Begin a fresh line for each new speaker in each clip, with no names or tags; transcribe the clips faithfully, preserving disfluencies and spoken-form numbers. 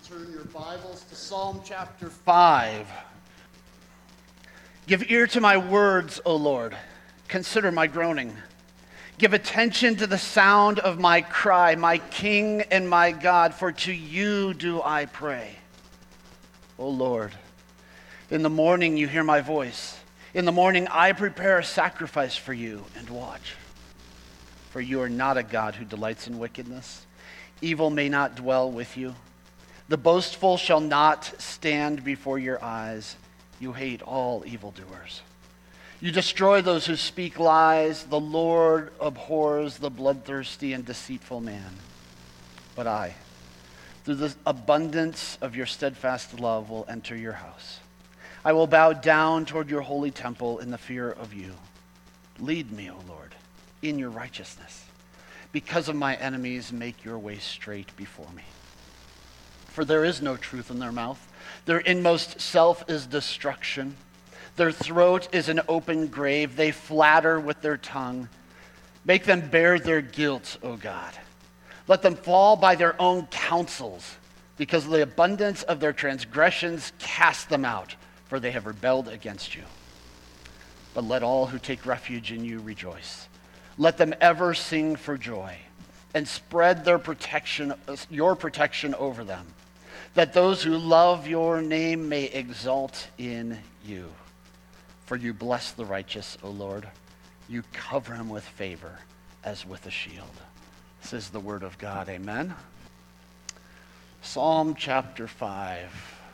Turn your Bibles to Psalm chapter five. Give ear to my words, O Lord. Consider my groaning. Give attention to the sound of my cry, my King and my God, for to you do I pray. O Lord, in the morning you hear my voice. In the morning I prepare a sacrifice for you and watch. For you are not a God who delights in wickedness. Evil may not dwell with you. The boastful shall not stand before your eyes. You hate all evildoers. You destroy those who speak lies. The Lord abhors the bloodthirsty and deceitful man. But I, through the abundance of your steadfast love, will enter your house. I will bow down toward your holy temple in the fear of you. Lead me, O Lord, in your righteousness. Because of my enemies, make your way straight before me. For there is no truth in their mouth. Their inmost self is destruction. Their throat is an open grave. They flatter with their tongue. Make them bear their guilt, O God. Let them fall by their own counsels. Because of the abundance of their transgressions, cast them out, for they have rebelled against you. But let all who take refuge in you rejoice. Let them ever sing for joy, and spread their protection, your protection over them, that those who love your name may exalt in you. For you bless the righteous, O Lord. You cover him with favor as with a shield. This is the word of God. Amen. Psalm chapter five.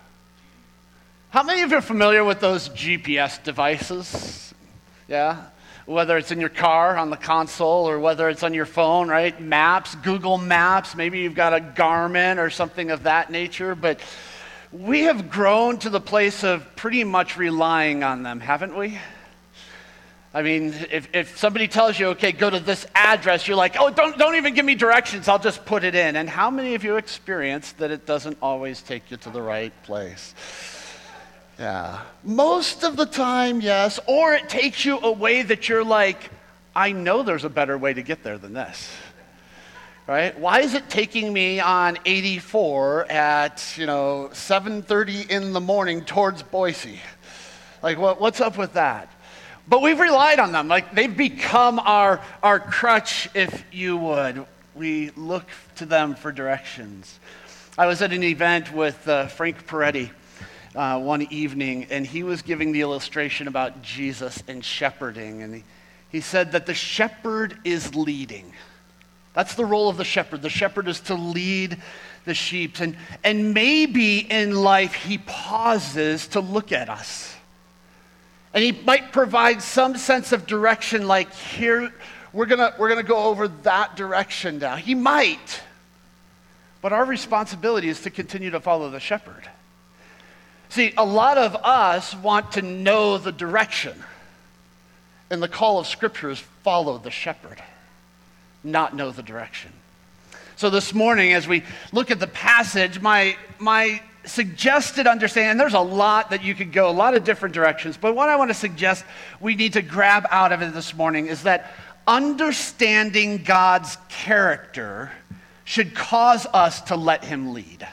How many of you are familiar with those G P S devices? Yeah? Whether it's in your car on the console or whether it's on your phone, right? Maps, Google Maps, maybe you've got a Garmin or something of that nature, but we have grown to the place of pretty much relying on them, haven't we? I mean, if, if somebody tells you, okay, go to this address, you're like, oh, don't, don't even give me directions, I'll just put it in. And how many of you experience that it doesn't always take you to the right place? Yeah. Most of the time, yes. Or it takes you a way that you're like, I know there's a better way to get there than this. Right? Why is it taking me on eighty-four at, you know, seven thirty in the morning towards Boise? Like, what, what's up with that? But we've relied on them. Like, they've become our, our crutch, if you would. We look to them for directions. I was at an event with uh, Frank Peretti Uh, one evening, and he was giving the illustration about Jesus and shepherding, and he, he said that the shepherd is leading. That's the role of the shepherd. The shepherd is to lead the sheep, and, and maybe in life he pauses to look at us, and he might provide some sense of direction, like here, we're gonna, we're gonna go over that direction now. He might, but our responsibility is to continue to follow the shepherd. See, a lot of us want to know the direction, and the call of Scripture is follow the shepherd, not know the direction. So this morning, as we look at the passage, my, my suggested understanding, and there's a lot that you could go, a lot of different directions, but what I want to suggest we need to grab out of it this morning is that understanding God's character should cause us to let him lead.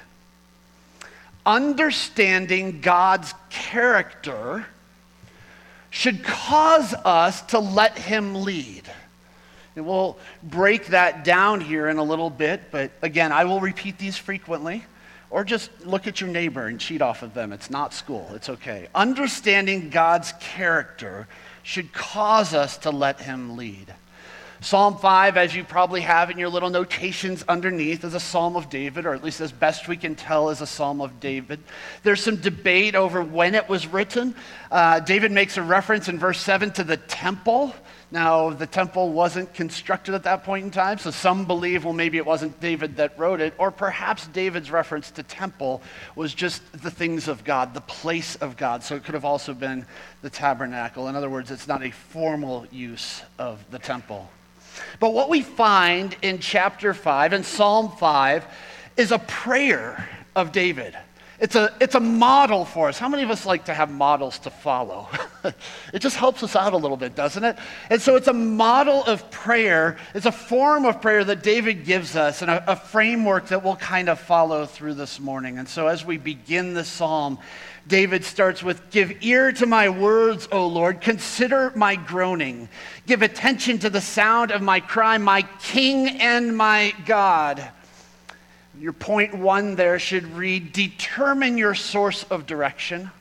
Understanding God's character should cause us to let him lead. And we'll break that down here in a little bit, but again, I will repeat these frequently, or just look at your neighbor and cheat off of them. It's not school, it's okay. Understanding God's character should cause us to let him lead. Psalm five, as you probably have in your little notations underneath, is a psalm of David, or at least as best we can tell is a psalm of David. There's some debate over when it was written. Uh, David makes a reference in verse seven to the temple. Now, the temple wasn't constructed at that point in time, so some believe, well, maybe it wasn't David that wrote it, or perhaps David's reference to temple was just the things of God, the place of God, so it could have also been the tabernacle. In other words, it's not a formal use of the temple. But what we find in chapter five, in Psalm five, is a prayer of David. It's a, it's a model for us. How many of us like to have models to follow? It just helps us out a little bit, doesn't it? And so it's a model of prayer. It's a form of prayer that David gives us and a, a framework that we'll kind of follow through this morning. And so as we begin the psalm, David starts with, "Give ear to my words, O Lord. Consider my groaning. Give attention to the sound of my cry, my King and my God." Your point one there should read, determine your source of direction.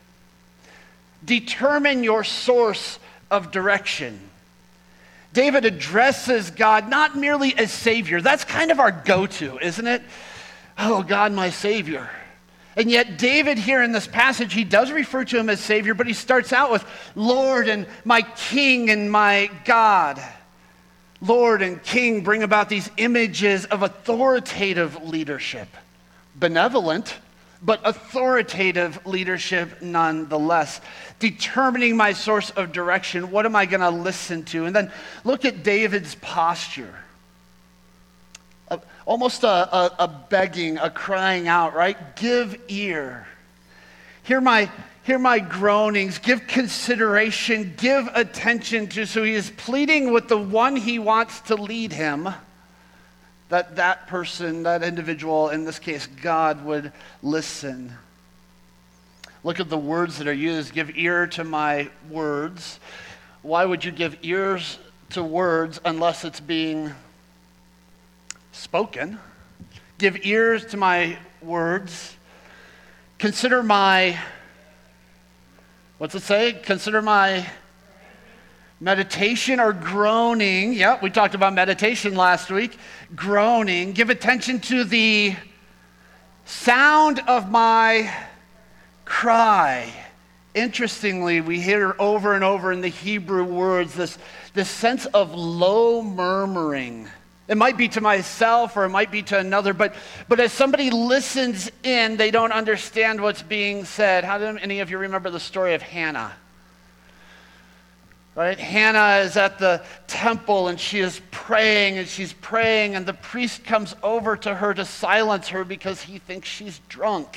Determine your source of direction. David addresses God not merely as Savior. That's kind of our go-to, isn't it? Oh, God, my Savior. And yet David here in this passage, he does refer to him as Savior, but he starts out with Lord and my King and my God. Lord and King bring about these images of authoritative leadership. Benevolent, but authoritative leadership nonetheless. Determining my source of direction. What am I going to listen to? And then look at David's posture. A, almost a, a, a begging, a crying out, right? Give ear. Hear my Hear my groanings, give consideration, give attention to. So he is pleading with the one he wants to lead him, that that person, that individual, in this case, God, would listen. Look at the words that are used. Give ear to my words. Why would you give ears to words unless it's being spoken? Give ears to my words. Consider my What's it say? Consider my meditation or groaning. Yeah, we talked about meditation last week. Groaning. Give attention to the sound of my cry. Interestingly, we hear over and over in the Hebrew words this, this sense of low murmuring. It might be to myself or it might be to another, but, but as somebody listens in, they don't understand what's being said. How do any of you remember the story of Hannah? Right? Hannah is at the temple and she is praying and she's praying and the priest comes over to her to silence her because he thinks she's drunk.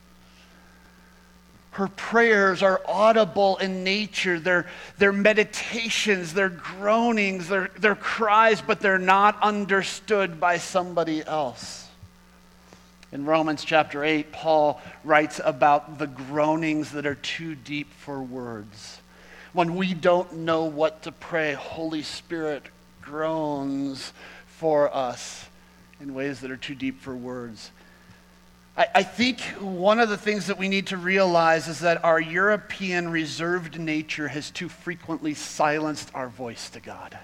Her prayers are audible in nature. They're, they're meditations, they're groanings, they're, they're cries, but they're not understood by somebody else. In Romans chapter eight, Paul writes about the groanings that are too deep for words. When we don't know what to pray, Holy Spirit groans for us in ways that are too deep for words. I, I think one of the things that we need to realize is that our European reserved nature has too frequently silenced our voice to God.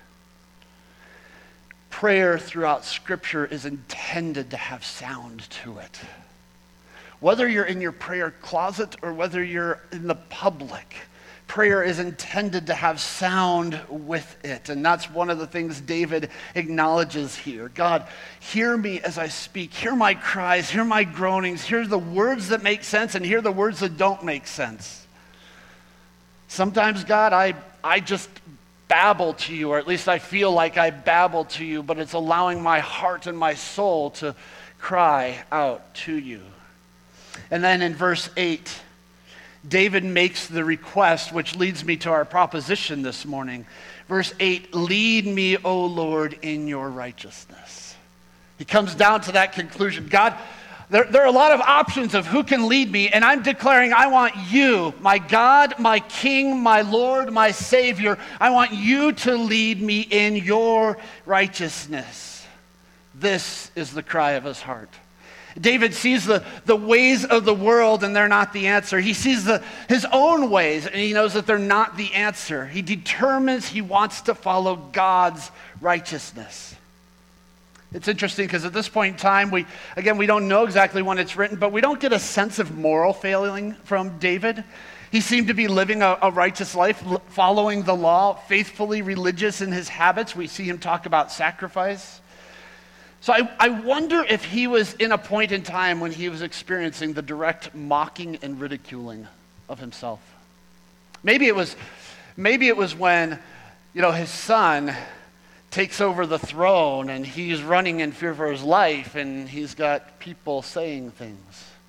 Prayer throughout Scripture is intended to have sound to it. Whether you're in your prayer closet or whether you're in the public, prayer is intended to have sound with it. And that's one of the things David acknowledges here. God, hear me as I speak. Hear my cries. Hear my groanings. Hear the words that make sense and hear the words that don't make sense. Sometimes, God, I, I just babble to you, or at least I feel like I babble to you, but it's allowing my heart and my soul to cry out to you. And then in verse eight, David makes the request, which leads me to our proposition this morning. Verse eight, lead me, O Lord, in your righteousness. He comes down to that conclusion. God, there, there are a lot of options of who can lead me, and I'm declaring I want you, my God, my King, my Lord, my Savior. I want you to lead me in your righteousness. This is the cry of his heart. David sees the, the ways of the world and they're not the answer. He sees the, his own ways and he knows that they're not the answer. He determines he wants to follow God's righteousness. It's interesting because at this point in time, we again, we don't know exactly when it's written, but we don't get a sense of moral failing from David. He seemed to be living a, a righteous life, following the law, faithfully religious in his habits. We see him talk about sacrifice. So I, I wonder if he was in a point in time when he was experiencing the direct mocking and ridiculing of himself. Maybe it was, maybe it was when, you know, his son takes over the throne and he's running in fear for his life and he's got people saying things.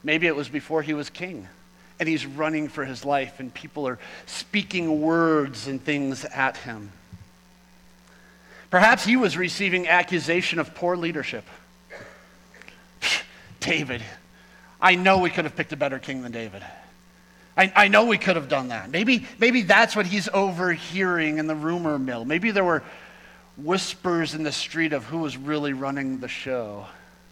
Maybe it was before he was king, and he's running for his life, and people are speaking words and things at him. Perhaps he was receiving accusation of poor leadership. David, I know we could have picked a better king than David. I, I know we could have done that. Maybe, maybe that's what he's overhearing in the rumor mill. Maybe there were whispers in the street of who was really running the show.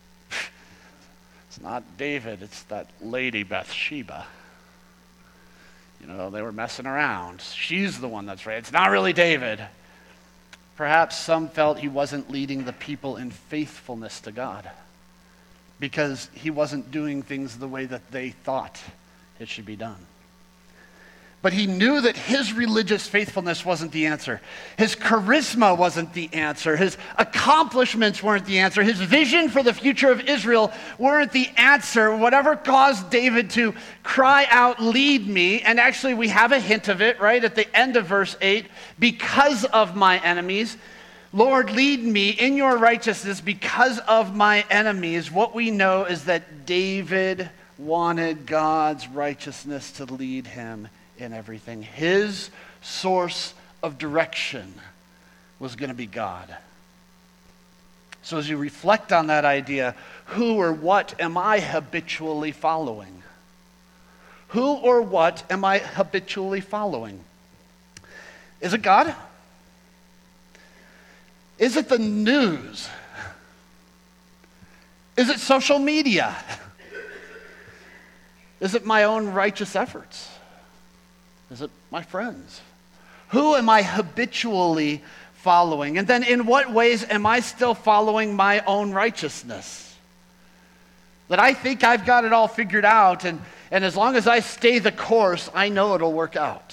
It's not David, it's that lady Bathsheba. You know, they were messing around. She's the one that's right. It's not really David. Perhaps some felt he wasn't leading the people in faithfulness to God because he wasn't doing things the way that they thought it should be done. But he knew that his religious faithfulness wasn't the answer. His charisma wasn't the answer. His accomplishments weren't the answer. His vision for the future of Israel weren't the answer. Whatever caused David to cry out, "Lead me," and actually we have a hint of it right at the end of verse eight, "Because of my enemies, Lord, lead me in your righteousness because of my enemies." What we know is that David wanted God's righteousness to lead him in everything. His source of direction was going to be God. So as you reflect on that idea, who or what am I habitually following? Who or what am I habitually following? Is it God? Is it the news? Is it social media? Is it my own righteous efforts? Is it my friends? Who am I habitually following? And then in what ways am I still following my own righteousness? That I think I've got it all figured out, and, and as long as I stay the course, I know it'll work out.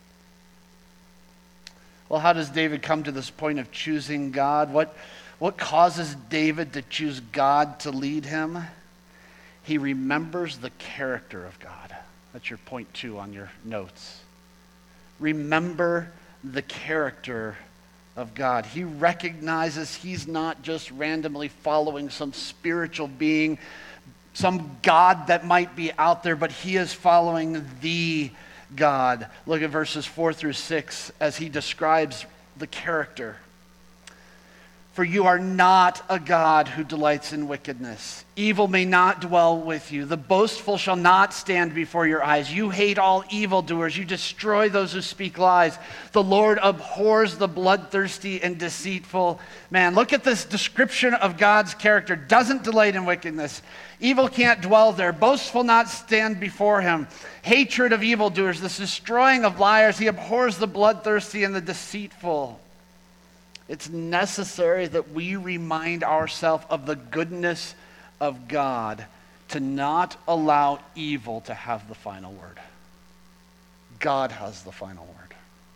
Well, how does David come to this point of choosing God? What, what causes David to choose God to lead him? He remembers the character of God. That's your point two on your notes. Remember the character of God. He recognizes he's not just randomly following some spiritual being, some God that might be out there, but he is following the God. Look at verses four through six as he describes the character. "For you are not a God who delights in wickedness. Evil may not dwell with you. The boastful shall not stand before your eyes. You hate all evildoers. You destroy those who speak lies. The Lord abhors the bloodthirsty and deceitful man." Look at this description of God's character. Doesn't delight in wickedness. Evil can't dwell there. Boastful not stand before him. Hatred of evildoers. This destroying of liars. He abhors the bloodthirsty and the deceitful. It's necessary that we remind ourselves of the goodness of God to not allow evil to have the final word. God has the final word.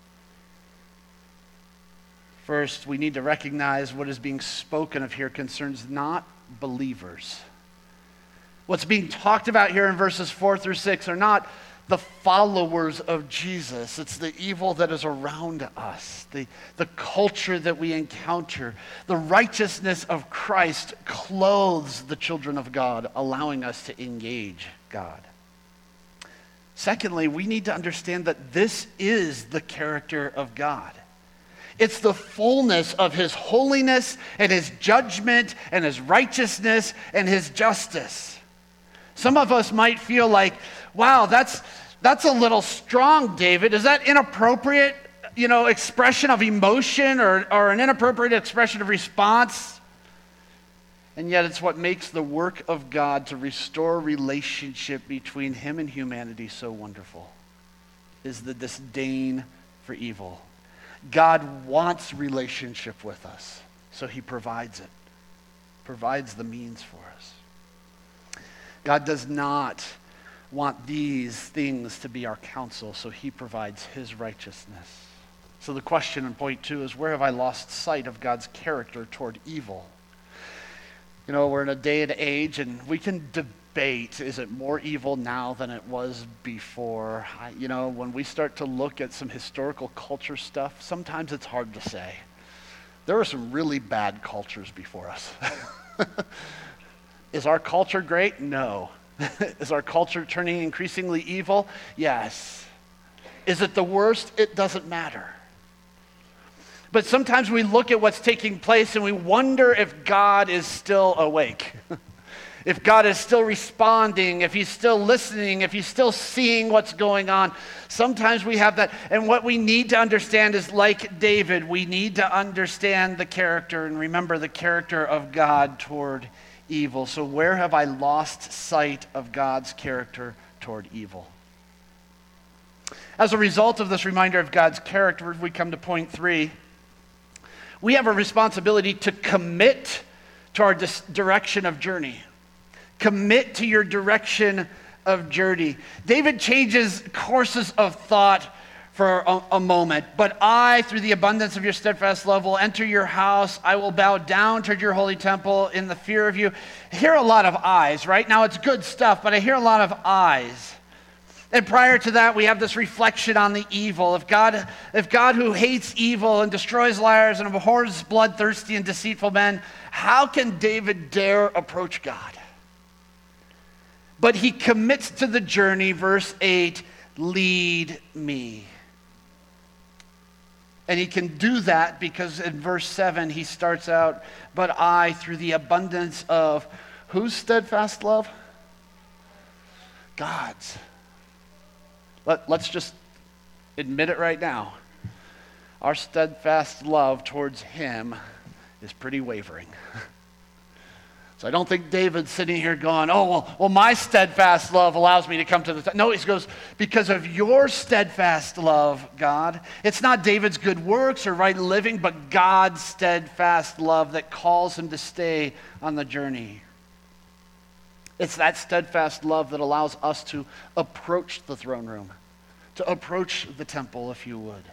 First, we need to recognize what is being spoken of here concerns not believers. What's being talked about here in verses four through six are not the followers of Jesus. It's the evil that is around us, the, the culture that we encounter. The righteousness of Christ clothes the children of God, allowing us to engage God. Secondly, we need to understand that this is the character of God. It's the fullness of his holiness and his judgment and his righteousness and his justice. Some of us might feel like, wow, that's that's a little strong, David. Is that inappropriate, you know, expression of emotion or, or an inappropriate expression of response? And yet it's what makes the work of God to restore relationship between him and humanity so wonderful, is the disdain for evil. God wants relationship with us, so he provides it, provides the means for us. God does not want these things to be our counsel, so he provides his righteousness. So the question in point two is, where have I lost sight of God's character toward evil? You know, we're in a day and age, and we can debate, is it more evil now than it was before? I, you know, when we start to look at some historical culture stuff, sometimes it's hard to say. There were some really bad cultures before us. Is our culture great? No. Is our culture turning increasingly evil? Yes. Is it the worst? It doesn't matter. But sometimes we look at what's taking place and we wonder if God is still awake. If God is still responding, if he's still listening, if he's still seeing what's going on. Sometimes we have that. And what we need to understand is, like David, we need to understand the character and remember the character of God toward evil. So where have I lost sight of God's character toward evil? As a result of this reminder of God's character, we come to point three. We have a responsibility to commit to our dis- direction of journey. Commit to your direction of journey. David changes courses of thought for a, a moment. But I, through the abundance of your steadfast love, will enter your house. I will bow down toward your holy temple in the fear of you. I hear a lot of eyes, right? Now it's good stuff, but I hear a lot of eyes. And prior to that, we have this reflection on the evil. If God, if God who hates evil and destroys liars and abhors bloodthirsty and deceitful men, how can David dare approach God? But he commits to the journey, verse eight, lead me. And he can do that because in verse seven, he starts out, but I, through the abundance of whose steadfast love? God's. Let, let's just admit it right now. Our steadfast love towards him is pretty wavering. So I don't think David's sitting here going, oh, well, well, my steadfast love allows me to come to the top. No, he goes, because of your steadfast love, God. It's not David's good works or right living, but God's steadfast love that calls him to stay on the journey. It's that steadfast love that allows us to approach the throne room, to approach the temple, if you would.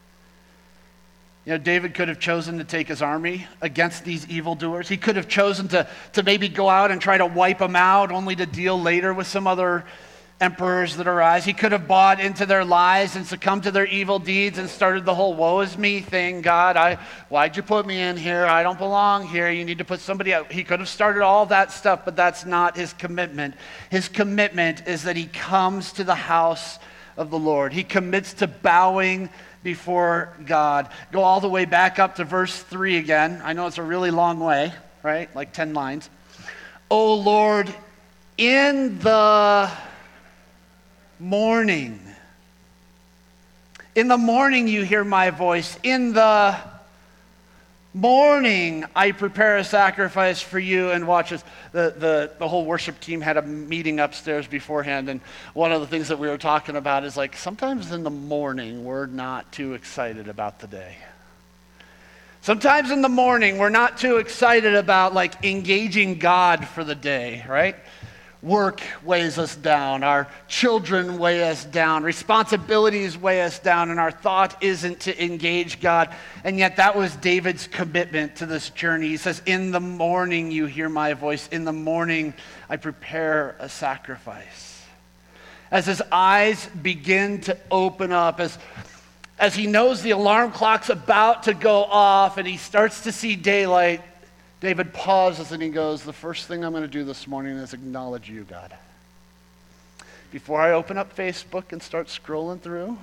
You know, David could have chosen to take his army against these evildoers. He could have chosen to, to maybe go out and try to wipe them out, only to deal later with some other emperors that arise. He could have bought into their lies and succumbed to their evil deeds and started the whole woe is me thing. God, I, why'd you put me in here? I don't belong here. You need to put somebody out. He could have started all that stuff, but that's not his commitment. His commitment is that he comes to the house of the Lord. He commits to bowing before God. Go all the way back up to verse three again. I know it's a really long way, right? Like ten lines. O Lord, in the morning. In the morning you hear my voice. In the morning I prepare a sacrifice for you. And watch this. The, the, the whole worship team had a meeting upstairs beforehand, and one of the things that we were talking about is like sometimes in the morning we're not too excited about the day. Sometimes in the morning we're not too excited about like engaging God for the day, right? Work weighs us down. Our children weigh us down. Responsibilities weigh us down. And our thought isn't to engage God. And yet that was David's commitment to this journey. He says, in the morning you hear my voice. In the morning I prepare a sacrifice. As his eyes begin to open up, as, as he knows the alarm clock's about to go off and he starts to see daylight, David pauses and he goes, the first thing I'm going to do this morning is acknowledge you, God. Before I open up Facebook and start scrolling through,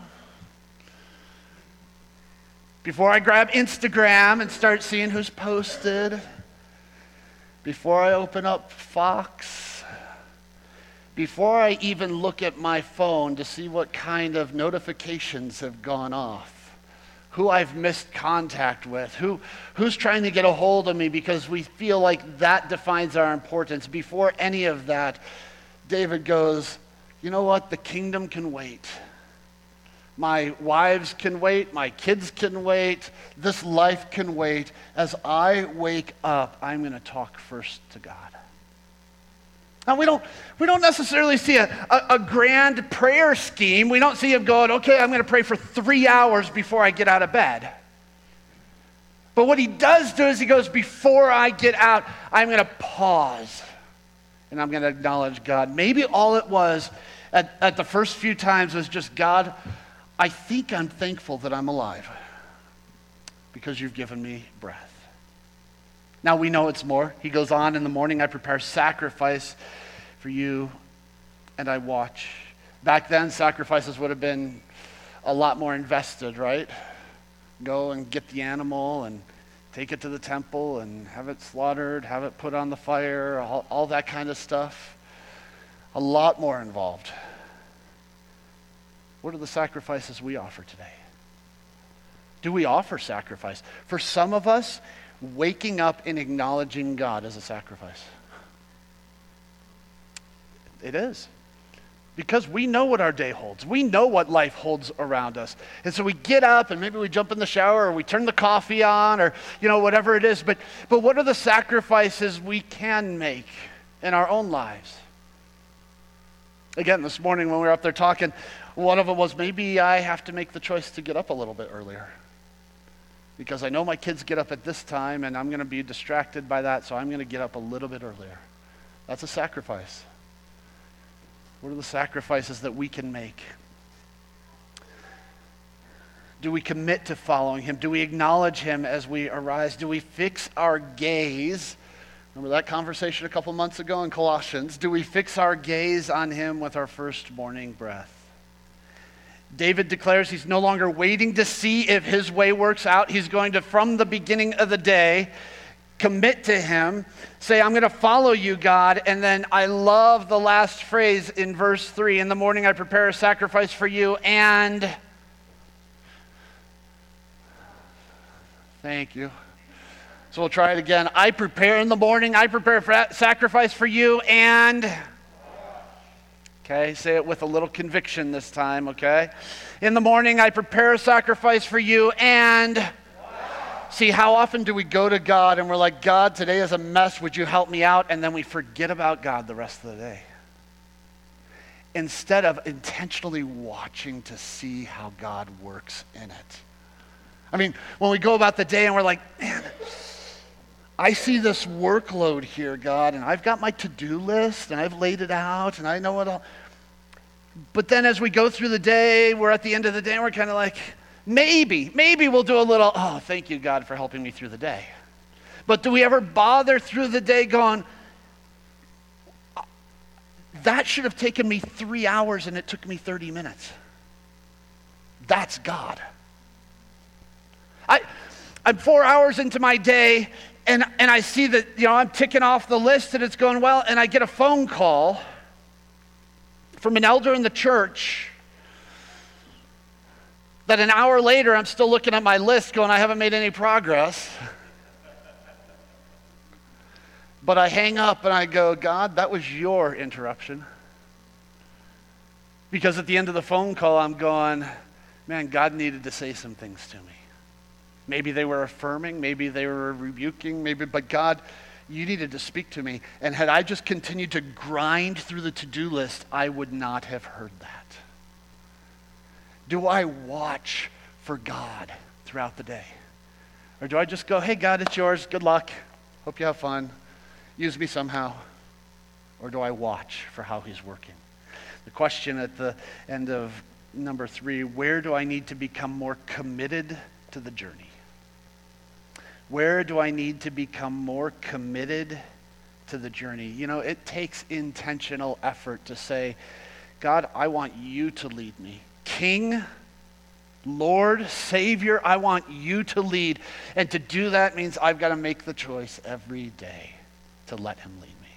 before I grab Instagram and start seeing who's posted, before I open up Fox, before I even look at my phone to see what kind of notifications have gone off, who I've missed contact with, who, who's trying to get a hold of me because we feel like that defines our importance. Before any of that, David goes, you know what? The kingdom can wait. My wives can wait. My kids can wait. This life can wait. As I wake up, I'm going to talk first to God. Now, we don't, we don't necessarily see a, a, a grand prayer scheme. We don't see him going, okay, I'm going to pray for three hours before I get out of bed. But what he does do is he goes, before I get out, I'm going to pause. And I'm going to acknowledge God. Maybe all it was at, at the first few times was just, God, I think I'm thankful that I'm alive because you've given me breath. Now we know it's more. He goes on, in the morning I prepare sacrifice for you. and I watch. Back then, sacrifices would have been a lot more invested, right? Go and get the animal and take it to the temple and have it slaughtered, have it put on the fire, all, all that kind of stuff. A lot more involved. What are the sacrifices we offer today? Do we offer sacrifice? For some of us, waking up and acknowledging God is a sacrifice. It is. Because we know what our day holds. We know what life holds around us. And so we get up and maybe we jump in the shower or we turn the coffee on or, you know, whatever it is. But, but what are the sacrifices we can make in our own lives? Again, this morning when we were up there talking, one of them was maybe I have to make the choice to get up a little bit earlier. Because I know my kids get up at this time and I'm going to be distracted by that, so I'm going to get up a little bit earlier. That's a sacrifice. What are the sacrifices that we can make? Do we commit to following him? Do we acknowledge him as we arise? Do we fix our gaze? Remember that conversation a couple months ago in Colossians? Do we fix our gaze on him with our first morning breath? David declares he's no longer waiting to see if his way works out. He's going to, from the beginning of the day, commit to him, say, I'm going to follow you, God. And then I love the last phrase in verse three. In the morning I prepare a sacrifice for you, and thank you. So we'll try it again. I prepare in the morning, I prepare a sacrifice for you, and okay, say it with a little conviction this time, okay? In the morning, I prepare a sacrifice for you, and see, how often do we go to God and we're like, God, today is a mess, would you help me out? And then we forget about God the rest of the day. Instead of intentionally watching to see how God works in it. I mean, when we go about the day and we're like, man, I see this workload here, God, and I've got my to-do list, and I've laid it out, and I know what all. But then as we go through the day, we're at the end of the day, and we're kind of like, maybe, maybe we'll do a little, oh, thank you, God, for helping me through the day. But do we ever bother through the day going, that should have taken me three hours, and it took me thirty minutes? That's God. I, I'm four hours into my day, And and I see that, you know, I'm ticking off the list and it's going well, and I get a phone call from an elder in the church that an hour later I'm still looking at my list going, I haven't made any progress. But I hang up and I go, God, that was your interruption. Because at the end of the phone call I'm going, man, God needed to say some things to me. Maybe they were affirming, maybe they were rebuking, maybe, but God, you needed to speak to me. And had I just continued to grind through the to-do list, I would not have heard that. Do I watch for God throughout the day? Or do I just go, hey, God, it's yours, good luck, hope you have fun, use me somehow? Or do I watch for how he's working? The question at the end of number three, where do I need to become more committed to the journey? Where do I need to become more committed to the journey? You know, it takes intentional effort to say, God, I want you to lead me. King, Lord, Savior, I want you to lead. And to do that means I've got to make the choice every day to let him lead me.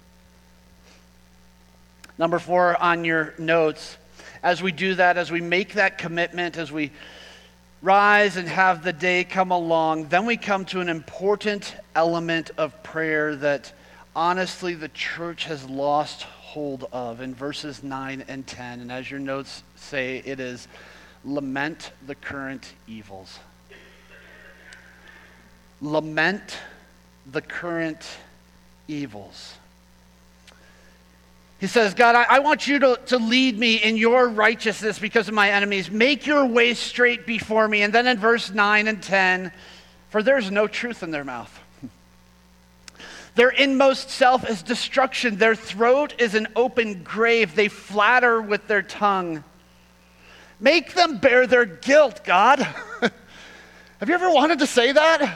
Number four on your notes, as we do that, as we make that commitment, as we rise and have the day come along, then we come to an important element of prayer that honestly the church has lost hold of in verses nine and ten. And as your notes say, it is lament the current evils. Lament the current evils. He says, God, I, I want you to, to lead me in your righteousness because of my enemies. Make your way straight before me. And then in verse nine and ten, for there is no truth in their mouth. Their inmost self is destruction. Their throat is an open grave. They flatter with their tongue. Make them bear their guilt, God. Have you ever wanted to say that?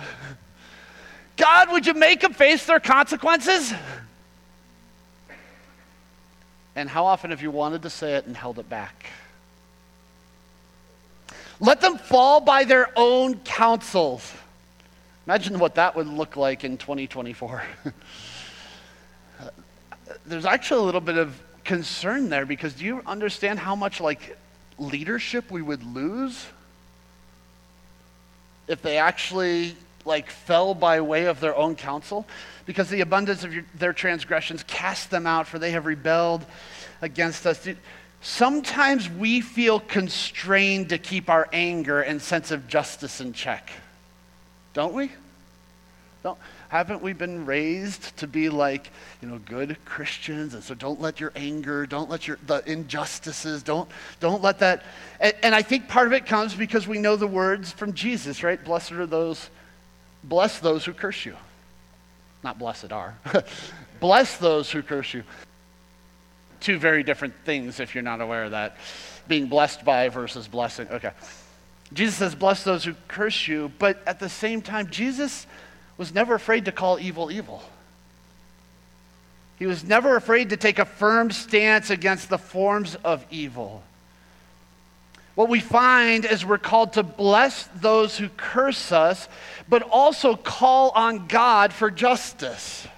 God, would you make them face their consequences? And how often have you wanted to say it and held it back? Let them fall by their own counsels. Imagine what that would look like in twenty twenty-four. There's actually a little bit of concern there, because do you understand how much like leadership we would lose if they actually like fell by way of their own counsel? Because the abundance of your, their transgressions cast them out, for they have rebelled against us. Sometimes we feel constrained to keep our anger and sense of justice in check, don't we? Don't, haven't we been raised to be like, you know, good Christians? And so don't let your anger, don't let your the injustices, don't don't let that. And, and I think part of it comes because we know the words from Jesus, right? Blessed are those, bless those who curse you. Not blessed are. Bless those who curse you. Two very different things if you're not aware of that. Being blessed by versus blessing. Okay. Jesus says, bless those who curse you, but at the same time, Jesus was never afraid to call evil evil. He was never afraid to take a firm stance against the forms of evil. What we find is we're called to bless those who curse us, but also call on God for justice.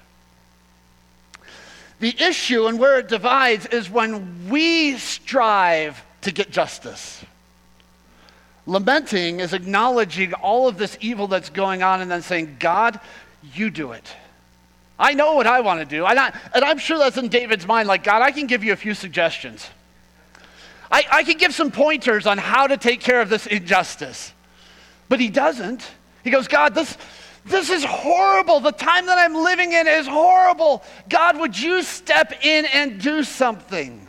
The issue and where it divides is when we strive to get justice. Lamenting is acknowledging all of this evil that's going on and then saying, God, you do it. I know what I want to do. And, I, and I'm sure that's in David's mind, like, God, I can give you a few suggestions. I, I can give some pointers on how to take care of this injustice. But he doesn't. He goes, God, this, this is horrible. The time that I'm living in is horrible. God, would you step in and do something?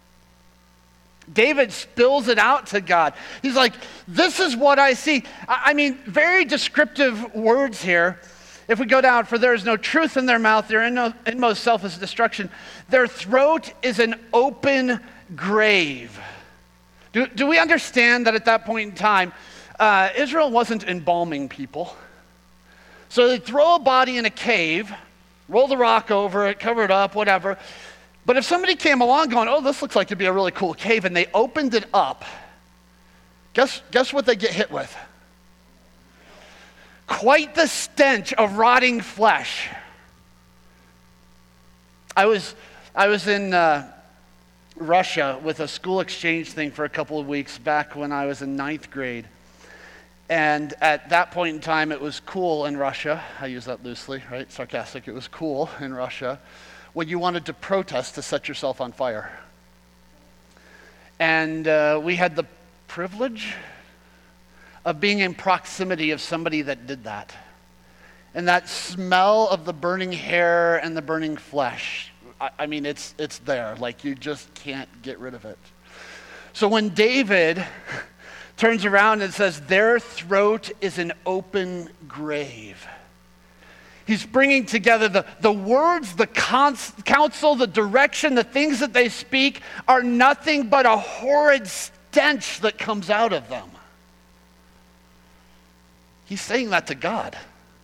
David spills it out to God. He's like, this is what I see. I mean, very descriptive words here. If we go down, for there is no truth in their mouth, their inmost self is destruction. Their throat is an open grave. Do, do we understand that at that point in time, uh, Israel wasn't embalming people? So they'd throw a body in a cave, roll the rock over it, cover it up, whatever. But if somebody came along going, oh, this looks like it'd be a really cool cave, and they opened it up, guess, guess what they get hit with? Quite the stench of rotting flesh. I was, I was in uh, Russia with a school exchange thing for a couple of weeks back when I was in ninth grade. And at that point in time, it was cool in Russia. I use that loosely, right? Sarcastic. It was cool in Russia when you wanted to protest to set yourself on fire. And uh, we had the privilege of being in proximity of somebody that did that. And that smell of the burning hair and the burning flesh, I, I mean, it's it's there. Like, you just can't get rid of it. So when David turns around and says, their throat is an open grave, he's bringing together the, the words, the cons- counsel, the direction, the things that they speak are nothing but a horrid stench that comes out of them. He's saying that to God.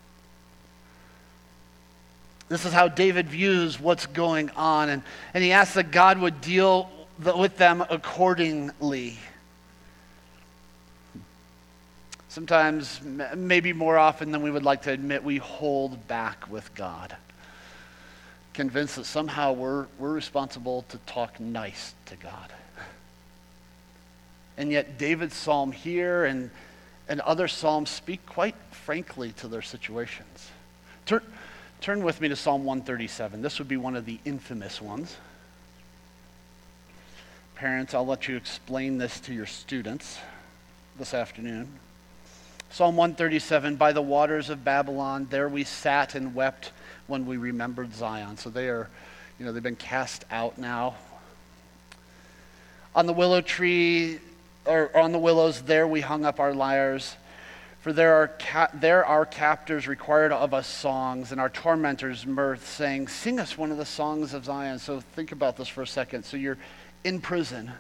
This is how David views what's going on, and, and he asks that God would deal the, with them accordingly. Sometimes, maybe more often than we would like to admit, we hold back with God, convinced that somehow we're, we're responsible to talk nice to God. And yet David's psalm here and, and other psalms speak quite frankly to their situations. Turn, turn with me to Psalm one thirty-seven. This would be one of the infamous ones. Parents, I'll let you explain this to your students this afternoon. Psalm one thirty-seven, by the waters of Babylon, there we sat and wept when we remembered Zion. So they are, you know, they've been cast out now. On the willow tree, or on the willows, there we hung up our lyres. For there are ca- there our captors required of us songs, and our tormentors mirth, saying, sing us one of the songs of Zion. So think about this for a second. So you're in prison.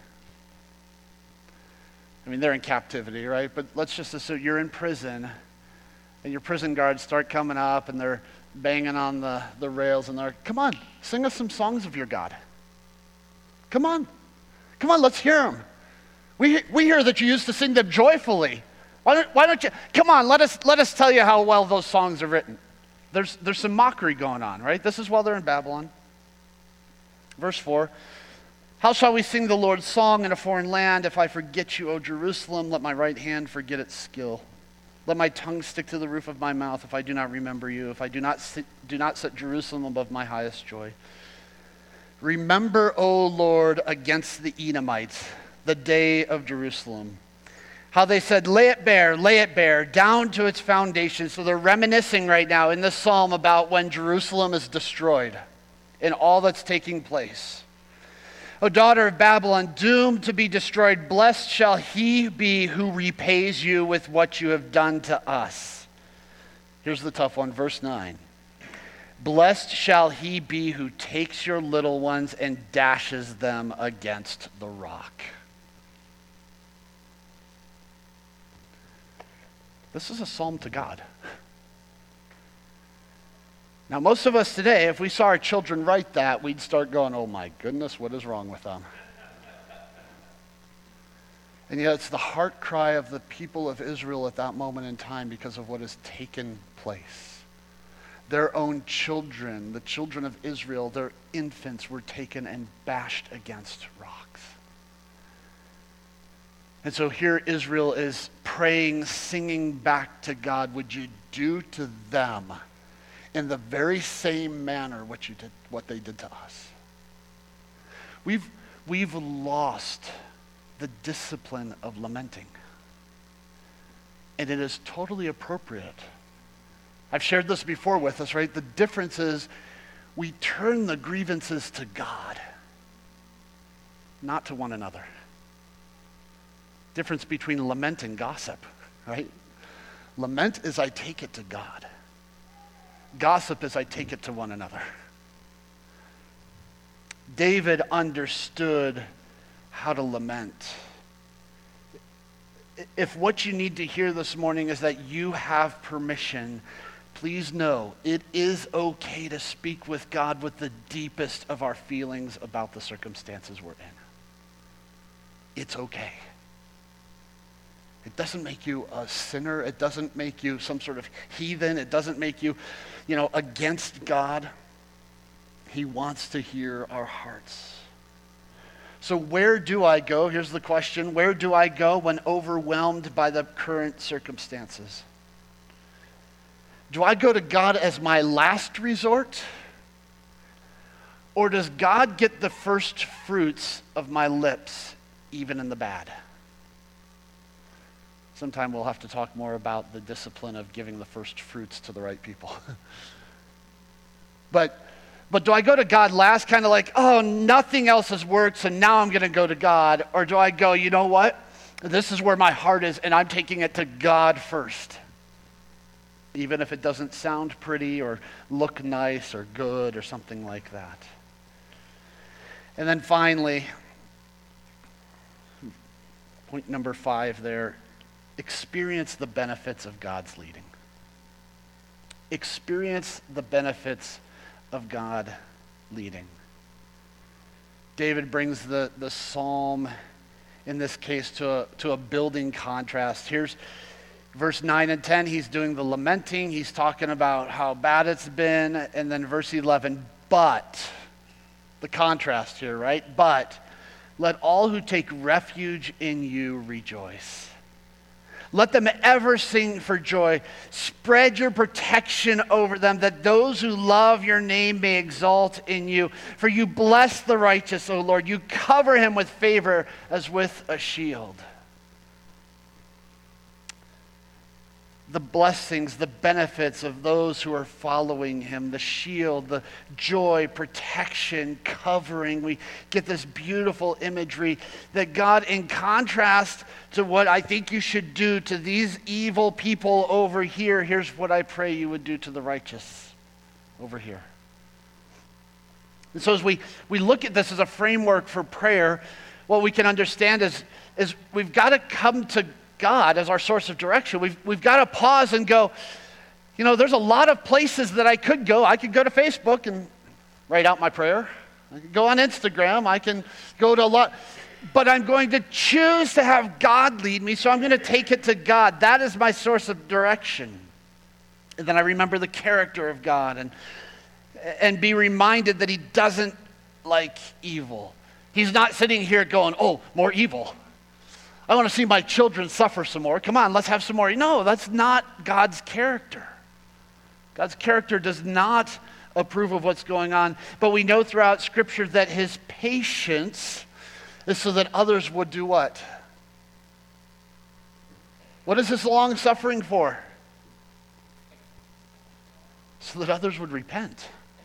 I mean, they're in captivity, right? But let's just assume you're in prison, and your prison guards start coming up, and they're banging on the, the rails, and they're, come on, sing us some songs of your God. Come on. Come on, let's hear them. We, we hear that you used to sing them joyfully. Why don't, why don't you, come on, let us, let us tell you how well those songs are written. There's, there's some mockery going on, right? This is while they're in Babylon. Verse four, how shall we sing the Lord's song in a foreign land? If I forget you, O Jerusalem, let my right hand forget its skill. Let my tongue stick to the roof of my mouth if I do not remember you, if I do not sit, do not set Jerusalem above my highest joy. Remember, O Lord, against the Edomites, the day of Jerusalem. How they said, lay it bare, lay it bare, down to its foundation. So they're reminiscing right now in this psalm about when Jerusalem is destroyed and all that's taking place. O daughter of Babylon, doomed to be destroyed, blessed shall he be who repays you with what you have done to us. Here's the tough one, verse nine. Blessed shall he be who takes your little ones and dashes them against the rock. This is a psalm to God. Now, most of us today, if we saw our children write that, we'd start going, oh my goodness, what is wrong with them? And yet it's the heart cry of the people of Israel at that moment in time because of what has taken place. Their own children, the children of Israel, their infants were taken and bashed against rocks. And so here Israel is praying, singing back to God, would you do to them in the very same manner what you did, what they did to us? We've, we've lost the discipline of lamenting. And it is totally appropriate. I've shared this before with us, right? The difference is we turn the grievances to God, not to one another. Difference between lament and gossip, right? Lament is I take it to God. Gossip is I take it to one another. David understood how to lament. If what you need to hear this morning is that you have permission, please know it is okay to speak with God with the deepest of our feelings about the circumstances we're in. It's okay. It doesn't make you a sinner. It doesn't make you some sort of heathen. It doesn't make you, you know, against God. He wants to hear our hearts. So where do I go? Here's the question. Where do I go when overwhelmed by the current circumstances? Do I go to God as my last resort? Or does God get the first fruits of my lips, even in the bad? Sometime we'll have to talk more about the discipline of giving the first fruits to the right people. but but do I go to God last, kind of like, oh, nothing else has worked, so now I'm going to go to God? Or do I go, you know what? This is where my heart is, and I'm taking it to God first. Even if it doesn't sound pretty or look nice or good or something like that. And then finally, point number five there, experience the benefits of God's leading. Experience the benefits of God leading. David brings the, the psalm, in this case, to a, to a building contrast. Here's verse nine and ten. He's doing the lamenting. He's talking about how bad it's been. And then verse eleven, but, the contrast here, right? But, let all who take refuge in you rejoice. Let them ever sing for joy. Spread your protection over them, that those who love your name may exalt in you. For you bless the righteous, O Lord. You cover him with favor as with a shield. The blessings, the benefits of those who are following him, the shield, the joy, protection, covering. We get this beautiful imagery that God, in contrast to what I think you should do to these evil people over here, here's what I pray you would do to the righteous over here. And so as we, we look at this as a framework for prayer, what we can understand is, is we've got to come to God as our source of direction. We've, we've got to pause and go, you know, there's a lot of places that I could go. I could go to Facebook and write out my prayer. I can go on Instagram. I can go to a lot. But I'm going to choose to have God lead me, so I'm going to take it to God. That is my source of direction. And then I remember the character of God and, and be reminded that he doesn't like evil. He's not sitting here going, oh, more evil. I want to see my children suffer some more. Come on, let's have some more. No, that's not God's character. God's character does not approve of what's going on. But we know throughout Scripture that his patience is so that others would do what? What is his long suffering for? So that others would repent.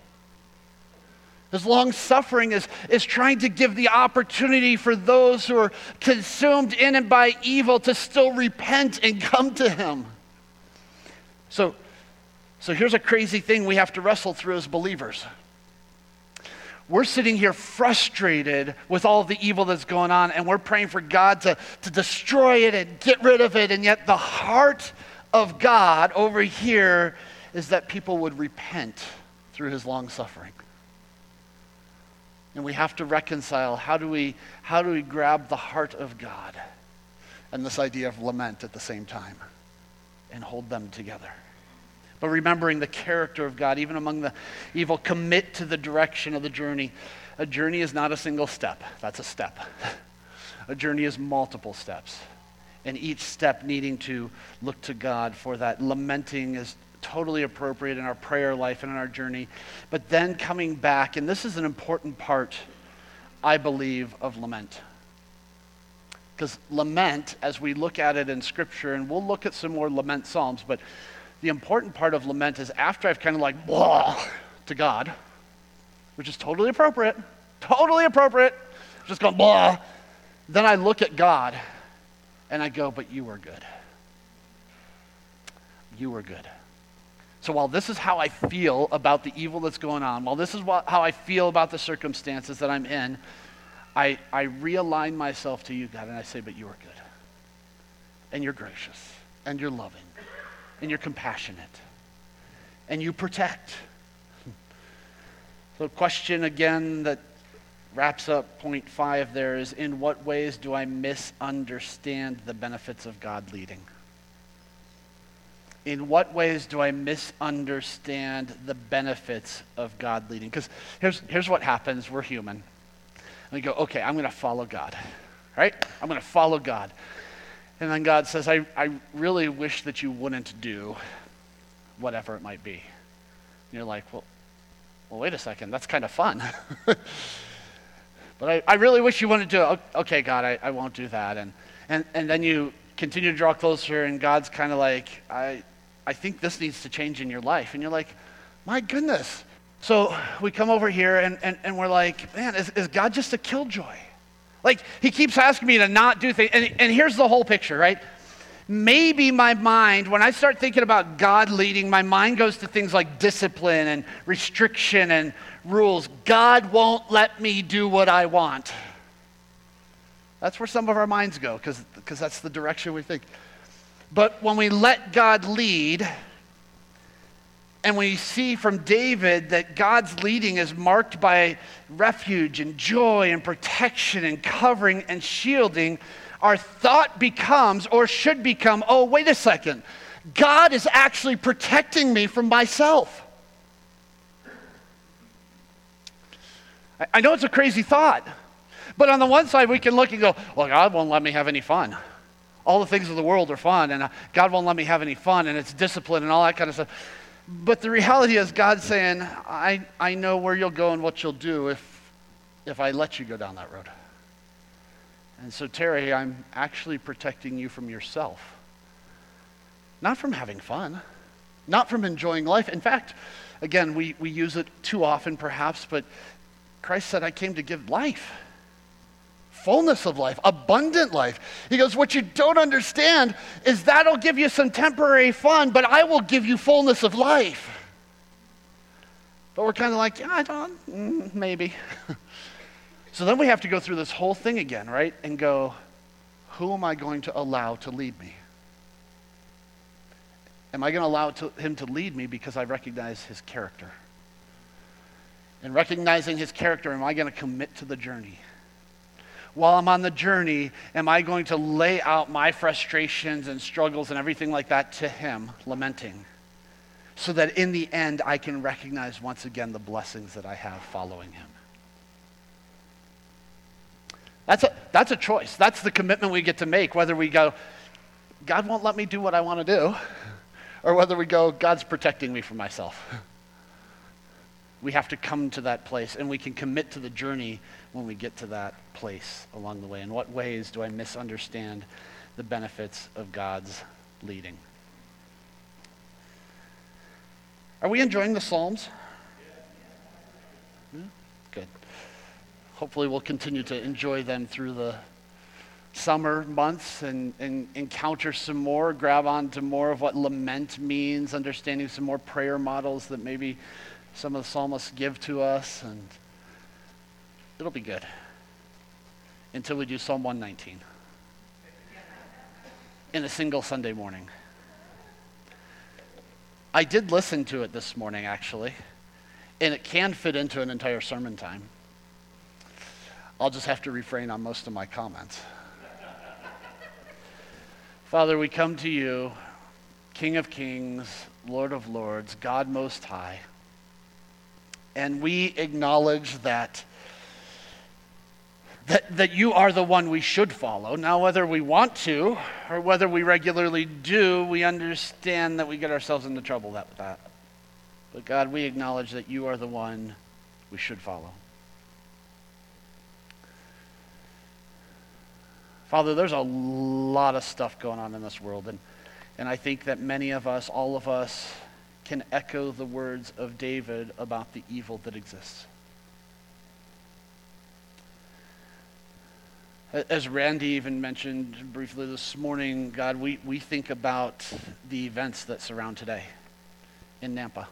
His long suffering is, is trying to give the opportunity for those who are consumed in and by evil to still repent and come to him. So, so here's a crazy thing we have to wrestle through as believers. We're sitting here frustrated with all the evil that's going on, and we're praying for God to, to destroy it and get rid of it, and yet the heart of God over here is that people would repent through his long suffering. And we have to reconcile, how do we how do we grab the heart of God and this idea of lament at the same time and hold them together. But remembering the character of God, even among the evil, commit to the direction of the journey. A journey is not a single step. That's a step. A journey is multiple steps. And each step needing to look to God for that. Lamenting is totally appropriate in our prayer life and in our journey. But then coming back, and this is an important part, I believe, of lament. Because lament, as we look at it in Scripture, and we'll look at some more lament psalms, but the important part of lament is after I've kind of like, blah, to God, which is totally appropriate, totally appropriate, just going, blah, then I look at God and I go, but you were good. You were good. So while this is how I feel about the evil that's going on, while this is what, how I feel about the circumstances that I'm in, I, I realign myself to you, God, and I say, but you are good. And you're gracious. And you're loving. And you're compassionate. And you protect. So question again that wraps up point five there is, in what ways do I misunderstand the benefits of God leading? In what ways do I misunderstand the benefits of God leading? Because here's, here's what happens. We're human. And we go, okay, I'm going to follow God. Right? I'm going to follow God. And then God says, I, I really wish that you wouldn't do whatever it might be. And you're like, well, well, wait a second. That's kind of fun. But I, I really wish you wouldn't do it. Okay, God, I, I won't do that. And, and, and then you continue to draw closer, and God's kind of like, I... I think this needs to change in your life. And you're like, my goodness. So we come over here and, and, and we're like, man, is, is God just a killjoy? Like, he keeps asking me to not do things. And, and here's the whole picture, right? Maybe my mind, when I start thinking about God leading, my mind goes to things like discipline and restriction and rules. God won't let me do what I want. That's where some of our minds go, because because that's the direction we think. But when we let God lead, and we see from David that God's leading is marked by refuge and joy and protection and covering and shielding, our thought becomes, or should become, oh, wait a second. God is actually protecting me from myself. I, I know it's a crazy thought. But on the one side, we can look and go, well, God won't let me have any fun. All the things of the world are fun, and God won't let me have any fun, and it's discipline and all that kind of stuff. But the reality is God's saying, I, I know where you'll go and what you'll do if, if I let you go down that road. And so, Terry, I'm actually protecting you from yourself. Not from having fun. Not from enjoying life. In fact, again, we, we use it too often perhaps, but Christ said, I came to give life. Fullness of life, abundant life. He goes, what you don't understand is that'll give you some temporary fun, but I will give you fullness of life. But we're kind of like, yeah, I don't, mm, maybe. So then we have to go through this whole thing again, right? And go, who am I going to allow to lead me? Am I going to allow to, him to lead me because I recognize his character? And recognizing his character, am I going to commit to the journey? While I'm on the journey, am I going to lay out my frustrations and struggles and everything like that to him, lamenting, so that in the end I can recognize once again the blessings that I have following him? That's a, that's a choice. That's the commitment we get to make, whether we go, God won't let me do what I want to do, or whether we go, God's protecting me from myself. We have to come to that place, and we can commit to the journey when we get to that place along the way. In what ways do I misunderstand the benefits of God's leading? Are we enjoying the Psalms? Yeah? Good. Hopefully we'll continue to enjoy them through the summer months and, and encounter some more, grab onto more of what lament means, understanding some more prayer models that maybe some of the psalmists give to us, and it'll be good until we do Psalm one nineteen in a single Sunday morning. I did listen to it this morning, actually, and it can fit into an entire sermon time. I'll just have to refrain on most of my comments. Father, we come to you, King of Kings, Lord of Lords, God Most High. And we acknowledge that, that, that you are the one we should follow. Now, whether we want to or whether we regularly do, we understand that we get ourselves into trouble with that. But God, we acknowledge that you are the one we should follow. Father, there's a lot of stuff going on in this world, and, and I think that many of us, all of us, can echo the words of David about the evil that exists. As Randy even mentioned briefly this morning, God, we, we think about the events that surround today in Nampa.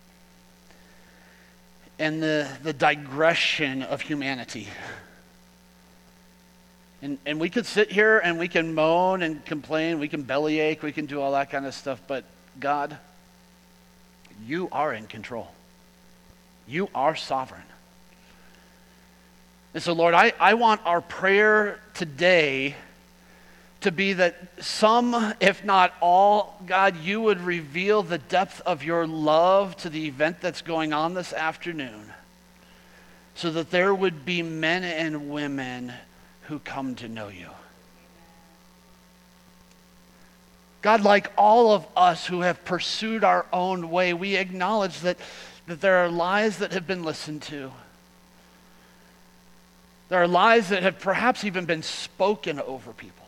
And the, the digression of humanity. And, and we could sit here and we can moan and complain, we can bellyache, we can do all that kind of stuff, but God, you are in control. You are sovereign. And so, Lord, I, I want our prayer today to be that some, if not all, God, you would reveal the depth of your love to the event that's going on this afternoon, so that there would be men and women who come to know you. God, like all of us who have pursued our own way, we acknowledge that, that there are lies that have been listened to. There are lies that have perhaps even been spoken over people.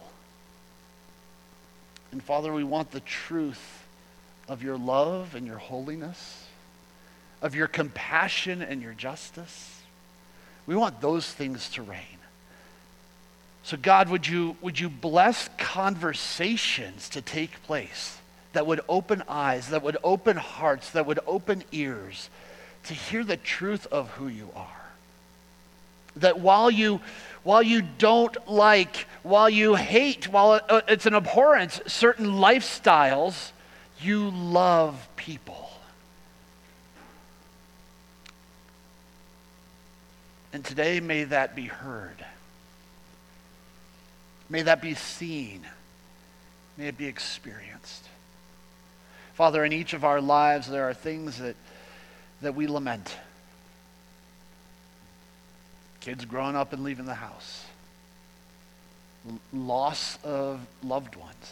And Father, we want the truth of your love and your holiness, of your compassion and your justice. We want those things to reign. So God, would you, would you bless conversations to take place that would open eyes, that would open hearts, that would open ears to hear the truth of who you are. That while you, while you don't like, while you hate, while it's an abhorrence, certain lifestyles, you love people. And today may that be heard. May that be seen. May it be experienced. Father, in each of our lives, there are things that, that we lament. Kids growing up and leaving the house. L- loss of loved ones.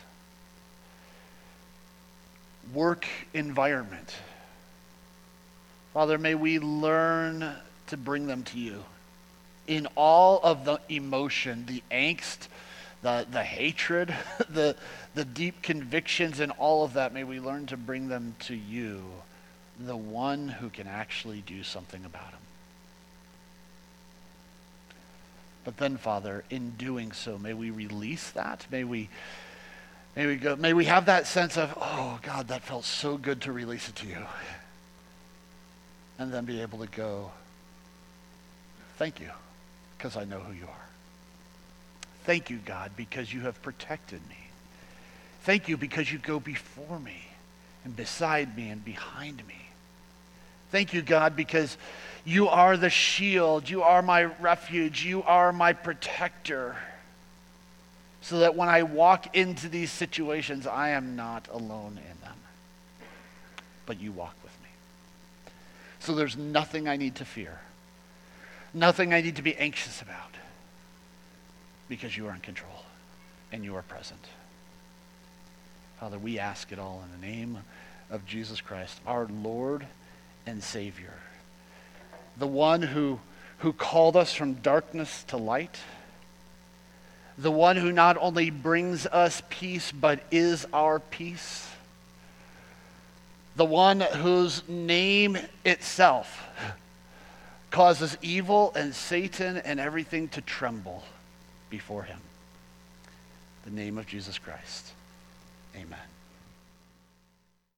Work environment. Father, may we learn to bring them to you. In all of the emotion, the angst, The, the hatred, the, the deep convictions, and all of that, may we learn to bring them to you, the one who can actually do something about them. But then, Father, in doing so, may we release that. May we, may we go. May we have that sense of, oh God, that felt so good to release it to you, and then be able to go, thank you, because I know who you are. Thank you, God, because you have protected me. Thank you because you go before me and beside me and behind me. Thank you, God, because you are the shield. You are my refuge. You are my protector. So that when I walk into these situations, I am not alone in them. But you walk with me. So there's nothing I need to fear. Nothing I need to be anxious about. Because you are in control and you are present. Father, we ask it all in the name of Jesus Christ, our Lord and Savior. The one who, who called us from darkness to light. The one who not only brings us peace, but is our peace. The one whose name itself causes evil and Satan and everything to tremble before him. The name of Jesus Christ. Amen.